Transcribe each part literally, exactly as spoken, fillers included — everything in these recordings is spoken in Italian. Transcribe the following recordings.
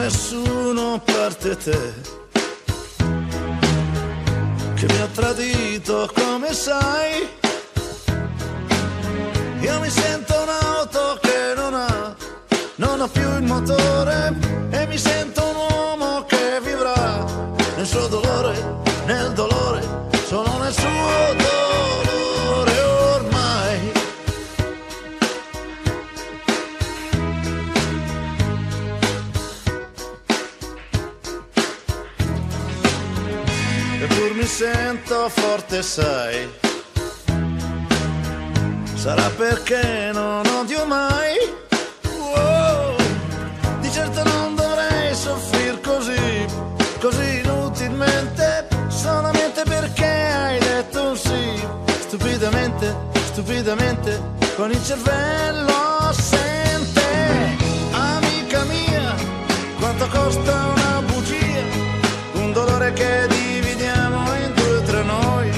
nessuno a parte te, che mi ha tradito come sai. Io mi sento un'auto che non ha, non ha più il motore, e mi sento un uomo che vivrà nel suo dolore, nel dolore, solo nel suo dolore ormai. Eppur mi sento forte, sai, sarà perché non odio mai. Wow. Di certo non dovrei soffrir così, così inutilmente, solamente perché hai detto un sì. Stupidamente, stupidamente, con il cervello assente. Amica mia, quanto costa una bugia, un dolore che dividiamo in due tra noi.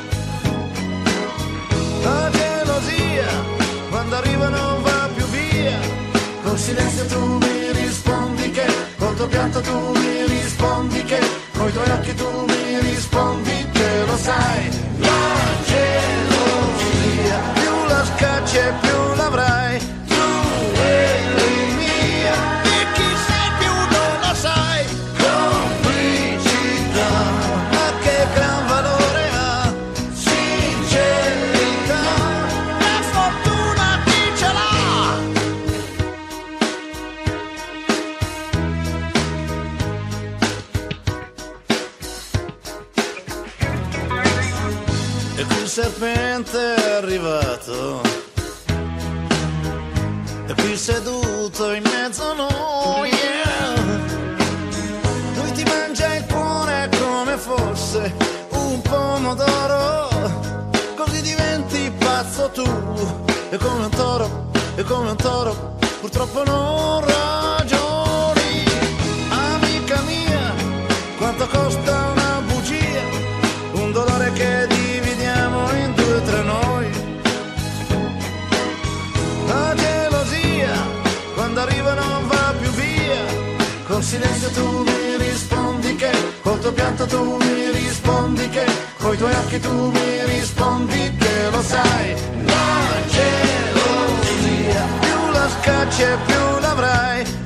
La gelosia, quando arriva non va più via, col silenzio tu mi rispondi che, col tuo pianto tu mi rispondi che, coi tuoi occhi tu mi rispondi che lo sai. La gelosia, più la scacci e più l'avrai, tu eri mia, e chi sei più non lo sai. Complicità, ma che gran valore ha, sincerità, la fortuna chi ce l'ha. E qui il serpente è arrivato, e qui seduto in mezzo a noi, yeah. Lui ti mangia il cuore come fosse un pomodoro, così diventi pazzo tu, e come un toro, e come un toro, purtroppo non ragioni. Amica mia, quanto costa una bugia, un dolore che dividiamo in due tra noi. La gelosia, quando arriva non va più via, col silenzio tu mi rispondi che, col tuo pianto tu mi rispondi che, coi tuoi occhi tu mi rispondi che lo sai. La gelosia, più la scacci e più l'avrai,